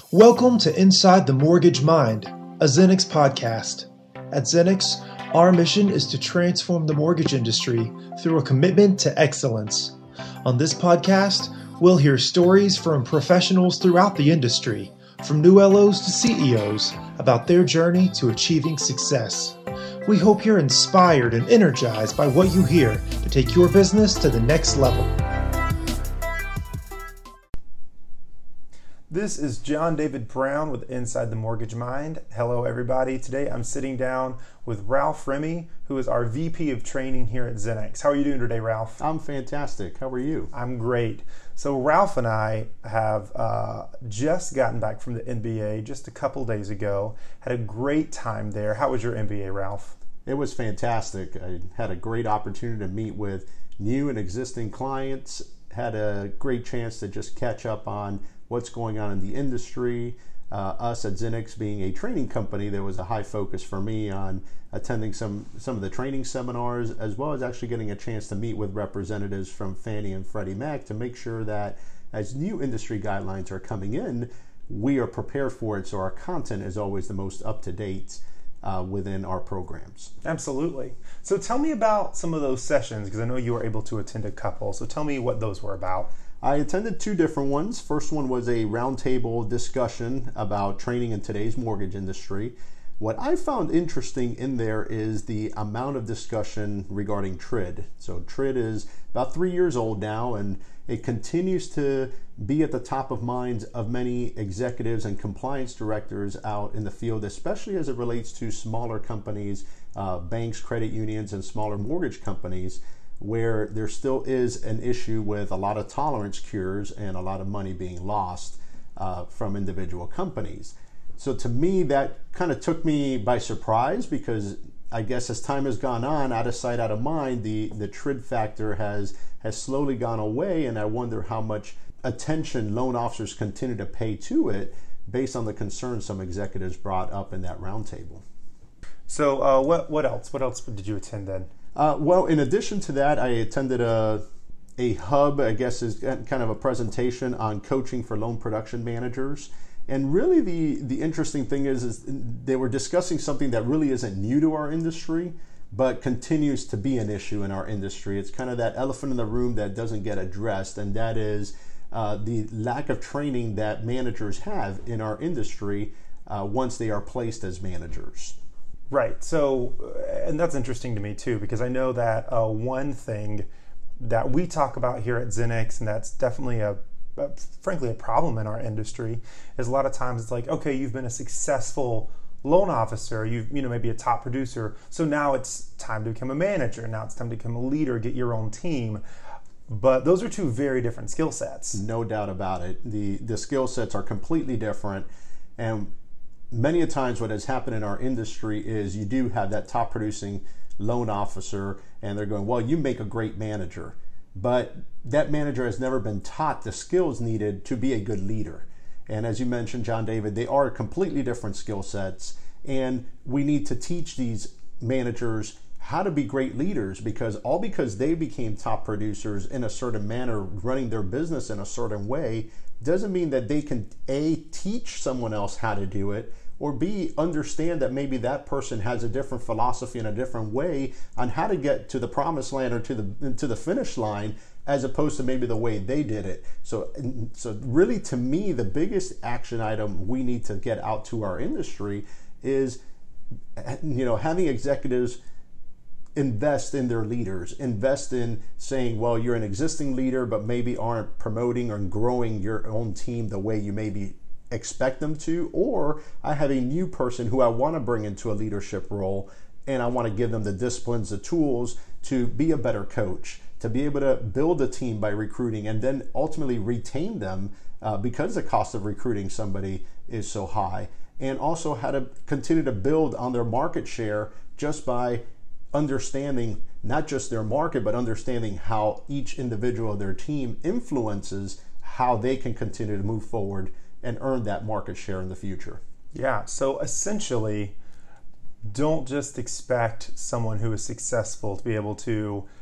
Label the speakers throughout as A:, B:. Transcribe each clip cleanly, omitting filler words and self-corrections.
A: Welcome to Inside the Mortgage Mind, a Zenix podcast. At Zenix, our mission is to transform the mortgage industry through a commitment to excellence. On this podcast, we'll hear stories from professionals throughout the industry, from new LOs to CEOs, about their journey to achieving success. We hope you're inspired and energized by what you hear to take your business to the next level. This is John David Brown with Inside the Mortgage Mind. Hello, everybody. Today I'm sitting down with Ralph Remy, who is our VP of Training here at Zenix. How are you doing today, Ralph?
B: I'm fantastic. How are you?
A: I'm great. So Ralph and I have just gotten back from the NBA just a couple days ago. Had a great time there. How was your NBA, Ralph?
B: It was fantastic. I had a great opportunity to meet with new and existing clients. Had a great chance to just catch up on what's going on in the industry. Us at Zenix being a training company, there was a high focus for me on attending some of the training seminars, as well as actually getting a chance to meet with representatives from Fannie and Freddie Mac to make sure that as new industry guidelines are coming in, we are prepared for it, so our content is always the most up-to-date within our programs.
A: Absolutely. So tell me about some of those sessions, because I know you were able to attend a couple. So tell me what those were about.
B: I attended two different ones. First one was a roundtable discussion about training in today's mortgage industry. What I found interesting in there is the amount of discussion regarding TRID. So TRID is about 3 years old now, and it continues to be at the top of minds of many executives and compliance directors out in the field, especially as it relates to smaller companies, banks, credit unions, and smaller mortgage companies, where there still is an issue with a lot of tolerance cures and a lot of money being lost from individual companies. So to me, that kind of took me by surprise, because I guess as time has gone on, out of sight, out of mind, the TRID factor has slowly gone away, and I wonder how much attention loan officers continue to pay to it based on the concerns some executives brought up in that roundtable.
A: So what else? What else did you attend then?
B: Well, in addition to that, I attended a hub, I guess is kind of a presentation on coaching for loan production managers. And really the interesting thing is they were discussing something that really isn't new to our industry, but continues to be an issue in our industry. It's kind of that elephant in the room that doesn't get addressed, and that is the lack of training that managers have in our industry once they are placed as managers.
A: Right. So, and that's interesting to me too, because I know that one thing that we talk about here at Zenix, and that's definitely frankly a problem in our industry, is a lot of times it's like, okay, you've been a successful loan officer, you've maybe a top producer, so now it's time to become a manager, now it's time to become a leader, get your own team. But those are two very different skill sets.
B: No doubt about it. The skill sets are completely different, and many a times what has happened in our industry is you do have that top producing loan officer, and they're going, well, you make a great manager, but that manager has never been taught the skills needed to be a good leader. And as you mentioned, John David, they are completely different skill sets, and we need to teach these managers how to be great leaders, because they became top producers in a certain manner, running their business in a certain way, doesn't mean that they can A, teach someone else how to do it, or B, understand that maybe that person has a different philosophy and a different way on how to get to the promised land or to the finish line, as opposed to maybe the way they did it. So really, to me, the biggest action item we need to get out to our industry is, having executives invest in their leaders, invest in saying, well, you're an existing leader, but maybe aren't promoting or growing your own team the way you maybe expect them to, or I have a new person who I want to bring into a leadership role, and I want to give them the disciplines, the tools to be a better coach, to be able to build a team by recruiting, and then ultimately retain them because the cost of recruiting somebody is so high, and also how to continue to build on their market share just by understanding not just their market, but understanding how each individual of their team influences how they can continue to move forward and earn that market share in the future.
A: Yeah, so essentially, don't just expect someone who is successful to be able to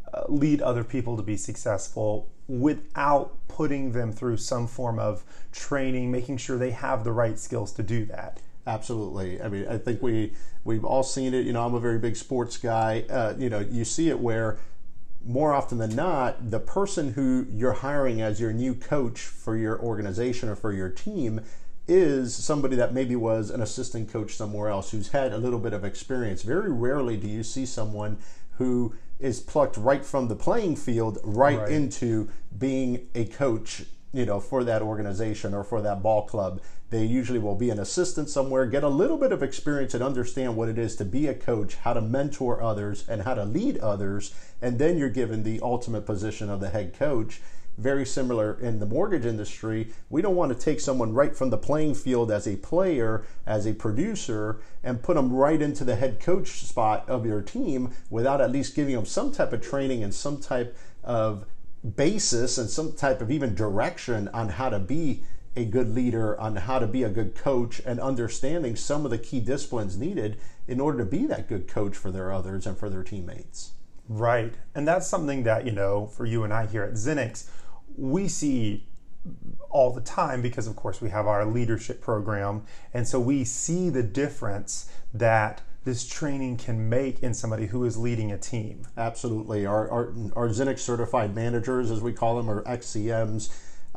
A: lead other people to be successful without putting them through some form of training, making sure they have the right skills to do that.
B: Absolutely. I mean, I think we've all seen it. I'm a very big sports guy. You see it where more often than not, the person who you're hiring as your new coach for your organization or for your team is somebody that maybe was an assistant coach somewhere else who's had a little bit of experience. Very rarely do you see someone who is plucked right from the playing field right into being a coach, for that organization or for that ball club. They usually will be an assistant somewhere, get a little bit of experience and understand what it is to be a coach, how to mentor others and how to lead others, and then you're given the ultimate position of the head coach. Very similar in the mortgage industry. We don't want to take someone right from the playing field as a player, as a producer, and put them right into the head coach spot of your team without at least giving them some type of training and some type of basis and some type of even direction on how to be a good leader, on how to be a good coach, and understanding some of the key disciplines needed in order to be that good coach for their others and for their teammates.
A: Right. And that's something that, for you and I here at Zenix, we see all the time because, of course, we have our leadership program. And so we see the difference that this training can make in somebody who is leading a team.
B: Absolutely. Our Zenix certified managers, as we call them, or XCMs,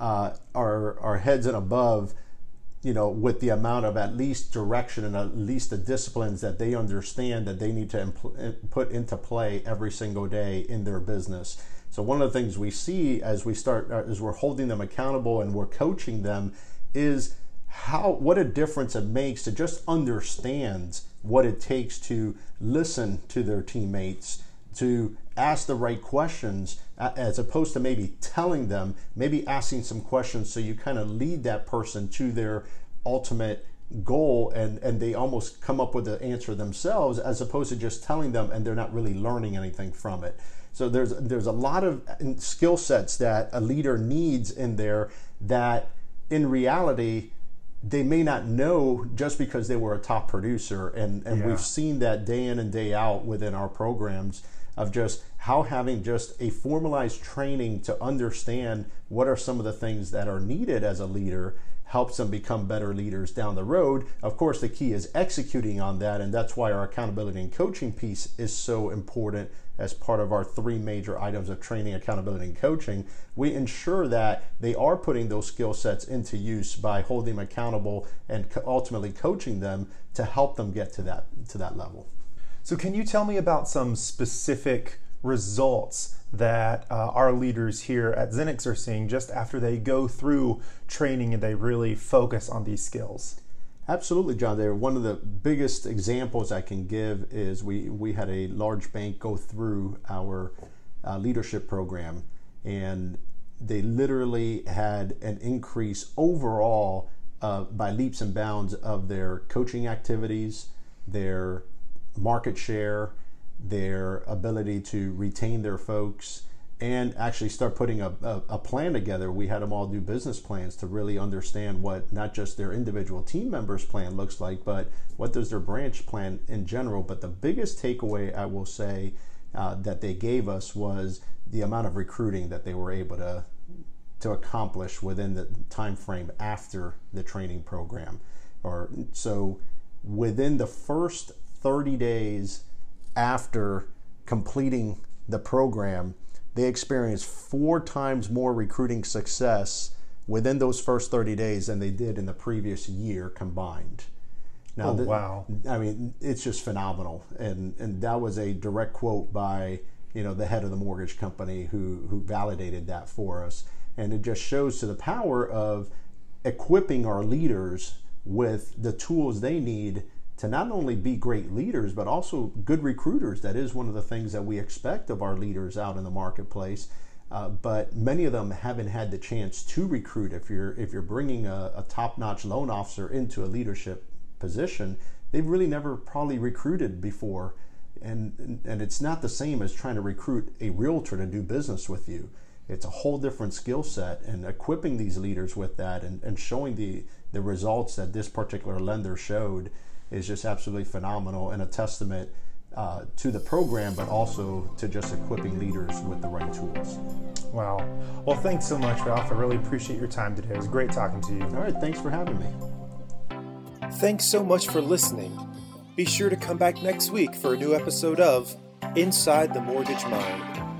B: are heads and above, with the amount of at least direction and at least the disciplines that they understand that they need to put into play every single day in their business. So one of the things we see as we're holding them accountable and we're coaching them is what a difference it makes to just understand what it takes to listen to their teammates, to ask the right questions, as opposed to maybe telling them, maybe asking some questions so you kind of lead that person to their ultimate goal and they almost come up with the answer themselves, as opposed to just telling them and they're not really learning anything from it. So there's a lot of skill sets that a leader needs in there that in reality they may not know just because they were a top producer. And we've seen that day in and day out within our programs of just how having just a formalized training to understand what are some of the things that are needed as a leader helps them become better leaders down the road. Of course, the key is executing on that, and that's why our accountability and coaching piece is so important as part of our 3 major items of training, accountability, and coaching. We ensure that they are putting those skill sets into use by holding them accountable and ultimately coaching them to help them get to that level.
A: So can you tell me about some specific results that our leaders here at Zenix are seeing just after they go through training and they really focus on these skills?
B: Absolutely, John. One of the biggest examples I can give is we had a large bank go through our leadership program, and they literally had an increase overall by leaps and bounds of their coaching activities, their market share, their ability to retain their folks, and actually start putting a plan together. We had them all do business plans to really understand what not just their individual team members' plan looks like, but what does their branch plan in general. But the biggest takeaway I will say that they gave us was the amount of recruiting that they were able to accomplish within the time frame after the training program. So within the first 30 days after completing the program, they experienced 4 times more recruiting success within those first 30 days than they did in the previous year combined. Now,
A: wow.
B: I mean, it's just phenomenal. And that was a direct quote by, the head of the mortgage company who validated that for us. And it just shows to the power of equipping our leaders with the tools they need to not only be great leaders, but also good recruiters. That is one of the things that we expect of our leaders out in the marketplace. But many of them haven't had the chance to recruit. If you're bringing a top-notch loan officer into a leadership position, they've really never probably recruited before. And it's not the same as trying to recruit a realtor to do business with you. It's a whole different skill set, and equipping these leaders with that and showing the results that this particular lender showed is just absolutely phenomenal and a testament to the program, but also to just equipping leaders with the right tools.
A: Wow. Well, thanks so much, Ralph. I really appreciate your time today. It was great talking to you.
B: All right. Thanks for having me.
A: Thanks so much for listening. Be sure to come back next week for a new episode of Inside the Mortgage Mind.